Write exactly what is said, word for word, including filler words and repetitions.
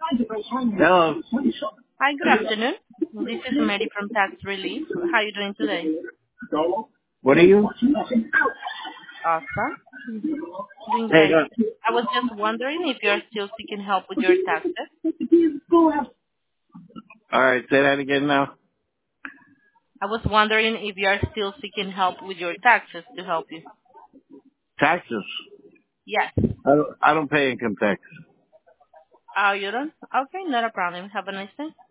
Hello. Hi, good afternoon. This is Mary from Tax Relief. How are you doing today? What are you? Awesome. Doing Hey, great. uh, I was just wondering if you are still seeking help with your taxes. all right, say that again now. I was wondering if you are still seeking help with your taxes to help you. Taxes. Yes. I don't, I don't pay income tax. Oh, you don't? Okay, not a problem. Have a nice day.